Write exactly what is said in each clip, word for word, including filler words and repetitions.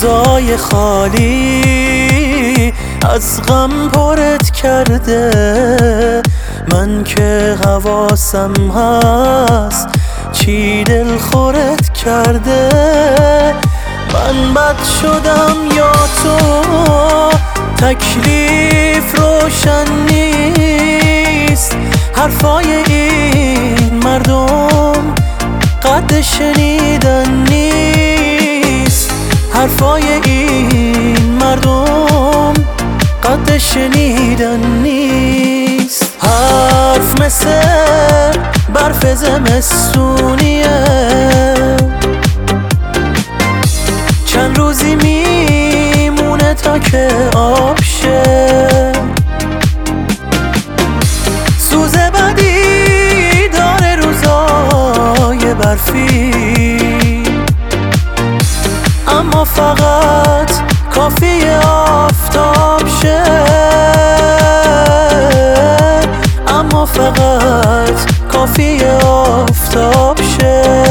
روزای خالی از غم پرت کرده، من که حواسم هست چی دل خورت کرده. من بد شدم یا تو، تکلیف روشن نیست. حرفای این مردم قد شنیدن نیست. حرفای این مردم قد شنیدن نیست. حرف مثل برف زمستونیه، چند روزی میمونه تا که آب شه. سوز بدی داره روزای برفی، اما فقط کافی آفتاب شه. اما فقط کافی آفتاب شه.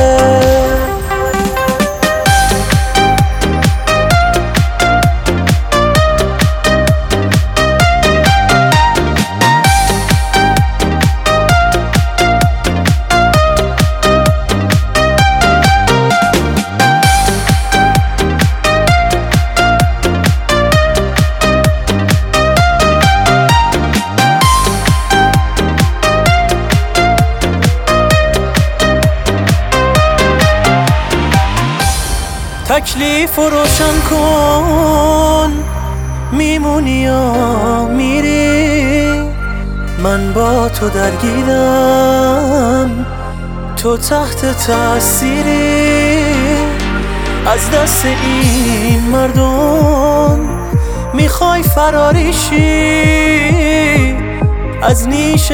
تکلیف رو روشن کن، میمونی یا میری. من با تو درگیرم، تو تحت تأثیری. از دست این مردم میخوای فراریشی، از نیش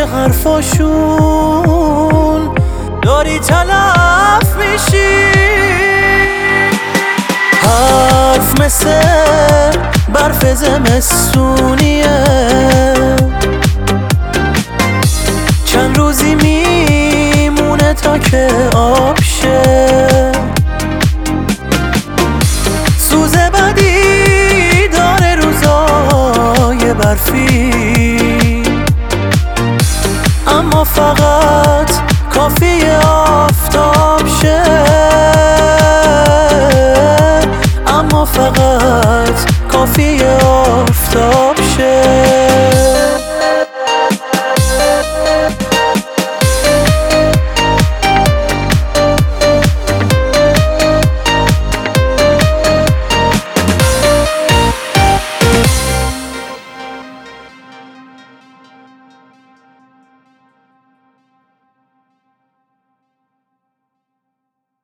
حرفاشون داری تلف میشی. حرف مثل برف زمستونیه، چند روزی میمونه تا که آب شه. سوز بدی داره روزای برفی، اما فقط کافی آفتاب شه. اما فقط کافی آفتاب